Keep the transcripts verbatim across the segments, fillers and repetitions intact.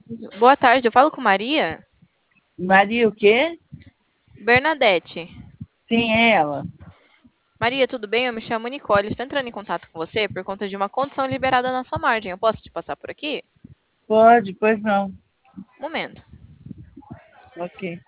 Boa tarde, eu falo com Maria? Maria, o quê? Bernadette. Sim, é ela. Maria, tudo bem? Eu me chamo Nicole. Estou entrando em contato com você por conta de uma condição liberada na sua margem. Eu posso te passar por aqui? Pode, pois não. Um momento. Ok.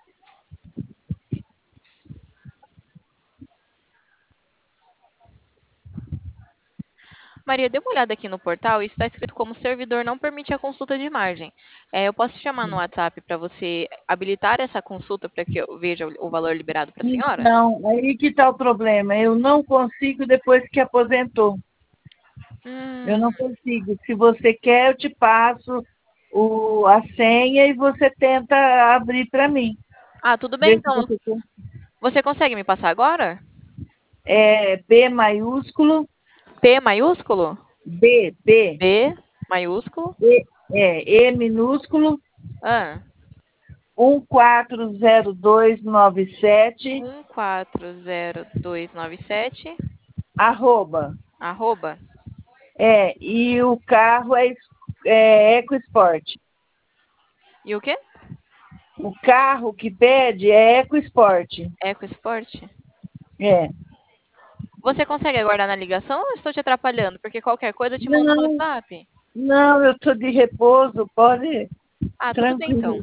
Maria, dê uma olhada aqui no portal e está escrito como servidor não permite a consulta de margem. É, eu posso te chamar no WhatsApp para você habilitar essa consulta para que eu veja o o valor liberado para a senhora? Então, aí que está o problema. Eu não consigo depois que aposentou. Eu Hum. não consigo. Se você quer, eu te passo o, a senha e você tenta abrir para mim. Ah, tudo bem Ver se então. você quer. Você consegue me passar agora? É B maiúsculo, P maiúsculo? B, B, B maiúsculo? E, é, E minúsculo, Ah, um quatro zero dois nove sete, um quatro zero dois nove sete arroba. arroba. É, e o carro é, é EcoSport. E o quê? O carro que pede é EcoSport. EcoSport? É. Você consegue aguardar na ligação ou eu estou te atrapalhando? Porque qualquer coisa eu te mando no Não, WhatsApp. não, eu estou de repouso, pode, Ah, tudo bem então. tranquilo.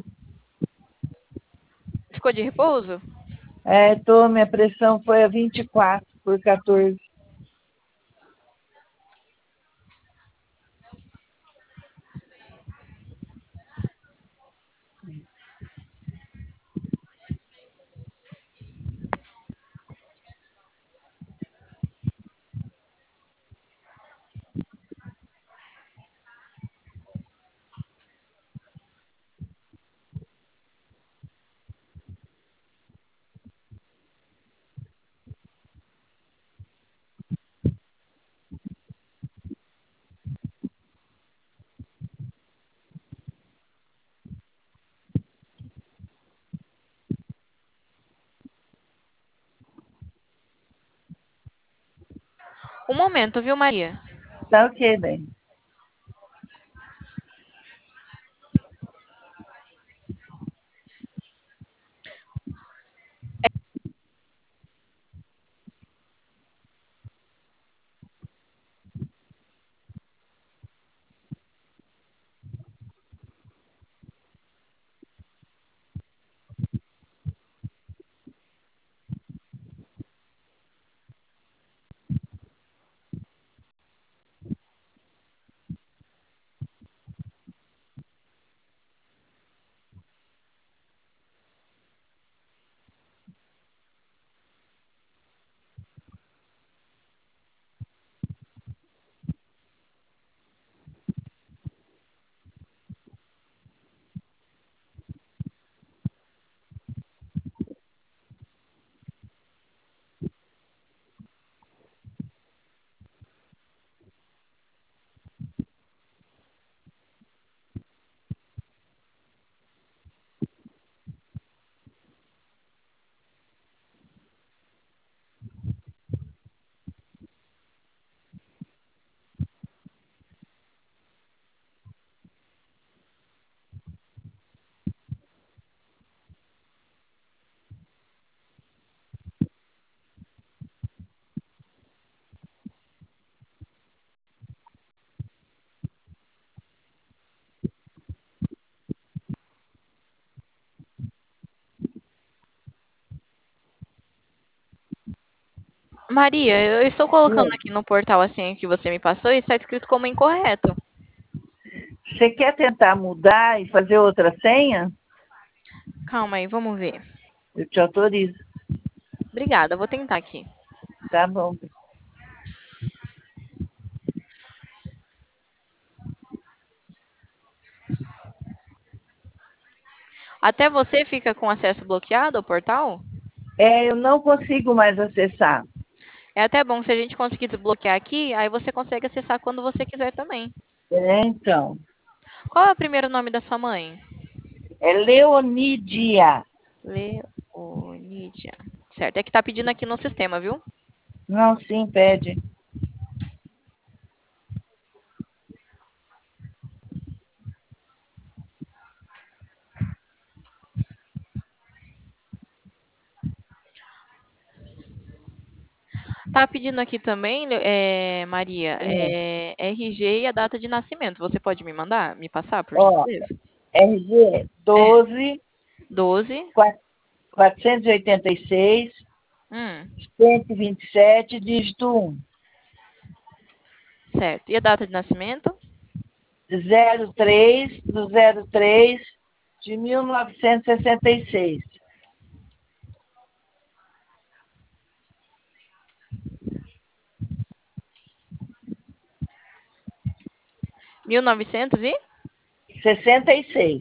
Ficou de repouso? É, tô, minha pressão foi a vinte e quatro por quatorze. Um momento, viu, Maria? Tá ok, bem. Maria, eu estou colocando aqui no portal a senha que você me passou e está escrito como incorreto. Você quer tentar mudar e fazer outra senha? Calma aí, vamos ver. Eu te autorizo. Obrigada, vou tentar aqui. Tá bom. Até você fica com acesso bloqueado ao portal? É, eu não consigo mais acessar. É até bom se a gente conseguir desbloquear aqui, aí você consegue acessar quando você quiser também. É, então. Qual é o primeiro nome da sua mãe? É Leonidia. Leonidia. Certo, é que tá pedindo aqui no sistema, viu? Não, sim, pede. Tá pedindo aqui também, é, Maria, É. é, R G e a data de nascimento. Você pode me mandar, me passar, por Ó, gentileza? R G doze, Doze. quatrocentos e oitenta e seis, Hum, cento e vinte e sete, dígito um. certo. E a data de nascimento? zero três do zero três de mil novecentos e sessenta e seis. Mil novecentos e? sessenta e seis.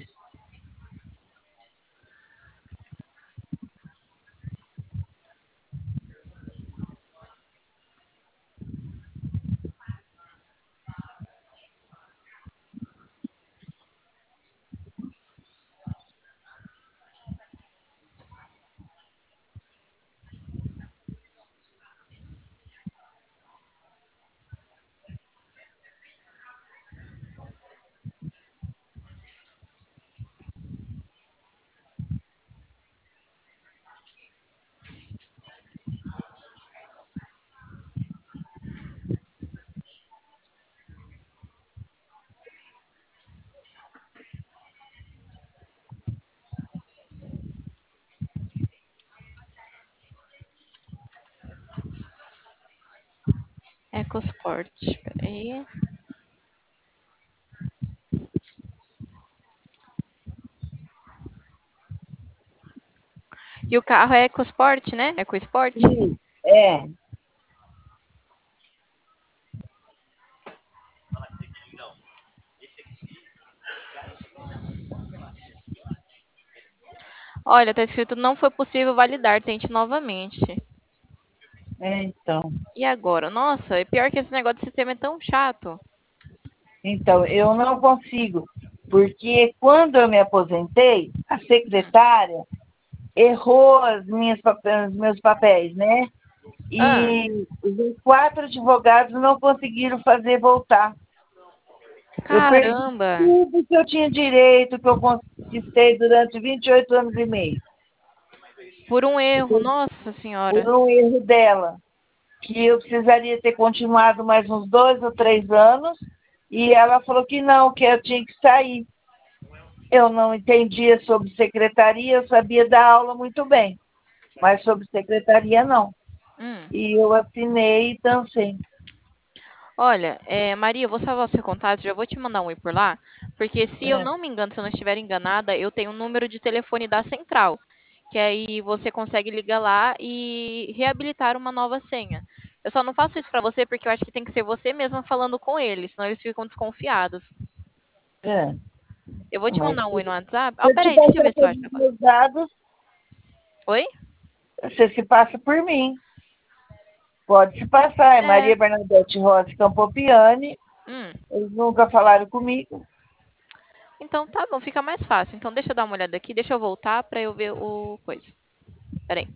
EcoSport. Peraí. E o carro é EcoSport, né? EcoSport? Sim, é. Olha, tá escrito não foi possível validar, tente novamente. É, então. E agora? Nossa, é pior que esse negócio de sistema é tão chato. Então, eu não consigo, porque quando eu me aposentei, a secretária errou as minhas, os meus papéis, né? Ah, E os quatro advogados não conseguiram fazer voltar. Eu perdi caramba! tudo que eu tinha direito, que eu conquistei durante vinte e oito anos e meio. Por um erro, Por nossa senhora. um erro dela, que eu precisaria ter continuado mais uns dois ou três anos, e ela falou que não, que eu tinha que sair. Eu não entendia sobre secretaria, eu sabia dar aula muito bem, mas sobre secretaria não. Hum. E eu assinei e dancei. Olha, é, Maria, eu vou salvar o seu contato, já vou te mandar um e por lá, porque se eu É, não me engano, se eu não estiver enganada, eu tenho um número de telefone da central, que aí você consegue ligar lá e reabilitar uma nova senha. Eu só não faço isso pra você porque eu acho que tem que ser você mesma falando com eles, senão eles ficam desconfiados. é. Eu vou te Mas mandar um se oi no WhatsApp. Ah, eu te peraí, deixa eu passar ver se eu todos acho os agora. meus dados, Oi? você se passa por mim. Pode se passar, é É. Maria Bernadette Rossi Campopiani. Hum. Eles nunca falaram comigo. Então tá bom, fica mais fácil. Então deixa eu dar uma olhada aqui, deixa eu voltar pra eu ver o coisa. Peraí.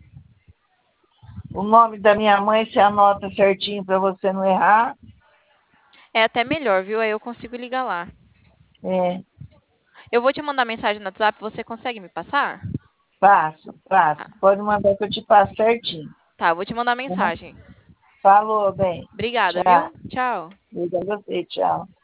O nome da minha mãe se anota certinho para você não errar. É até melhor, viu? Aí eu consigo ligar lá. É, Eu vou te mandar mensagem no WhatsApp, você consegue me passar? passo, Tá, passo. Pode mandar que eu te passo certinho. tá, eu vou te mandar Tá? mensagem. Falou, bem. Obrigada, Tchau. viu? Tchau. Obrigada a você, tchau.